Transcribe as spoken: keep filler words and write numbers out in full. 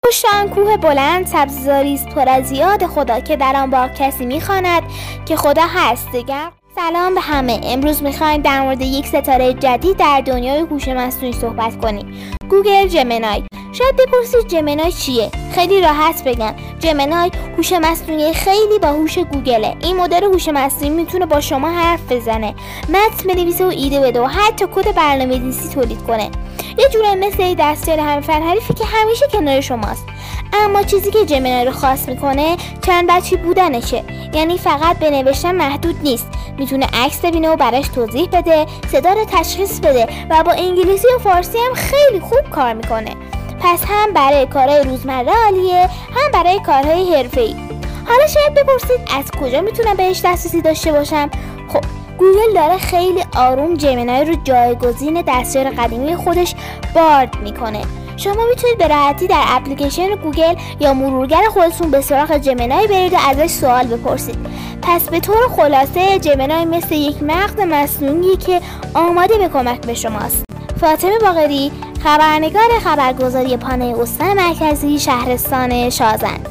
پشت آن کوه بلند سبززاری است پر از یاد خدا که در آن باغ کسی میخواند که خدا هست. دگر سلام به همه. امروز میخوایم در مورد یک ستاره جدید در دنیای هوش مصنوعی صحبت کنیم. گوگل جمینای. شاید بپرسید جمینای چیه؟ خیلی راحت بگم. جمینای هوش مصنوعی خیلی باهوش گوگله. این مدل هوش مصنوعی میتونه با شما حرف بزنه، متن بنویسه و ایده بده و حتی کد برنامه‌نویسی تولید کنه. یه جوری مثل دستیار همفر حریفی که همیشه کنار شماست. اما چیزی که جمینای رو خاص میکنه چند بچی بودنشه. یعنی فقط به نوشتن محدود نیست، میتونه عکس ببینه و براش توضیح بده، صدا رو تشخیص بده و با انگلیسی و فارسی هم خیلی خوب کار میکنه. پس هم برای کارهای روزمره عالیه، هم برای کارهای حرفه‌ای. حالا شاید بپرسید از کجا میتونم بهش دسترسی داشته باشم؟ خب گوگل داره خیلی آروم جمینای رو جایگزین دستیار قدیمی خودش بارد میکنه. شما میتونید به راحتی در اپلیکیشن گوگل یا مرورگر خودتون به سراغ جمینای برید و ازش سوال بپرسید. پس به طور خلاصه جمینای مثل یک مغز مصنوعی که آماده به کمک به شماست. فاطمه باقری، خبرنگار خبرگزاری پانه استان مرکزی شهرستان شازند.